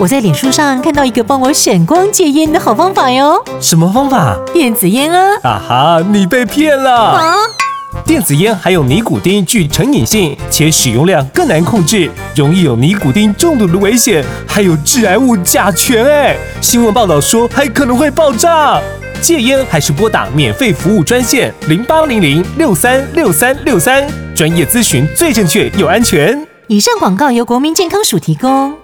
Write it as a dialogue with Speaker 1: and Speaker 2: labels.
Speaker 1: 我在脸书上看到一个帮我闪光戒烟的好方法哟。
Speaker 2: 什么方法？
Speaker 1: 电子烟啊！
Speaker 2: 啊哈，你被骗了！
Speaker 1: 啊！
Speaker 2: 电子烟含有尼古丁，具成瘾性，且使用量更难控制，容易有尼古丁中毒的危险，还有致癌物甲醛哎！新闻报道说还可能会爆炸。戒烟还是拨打免费服务专线0800636363，专业咨询最正确又安全。
Speaker 1: 以上广告由国民健康署提供。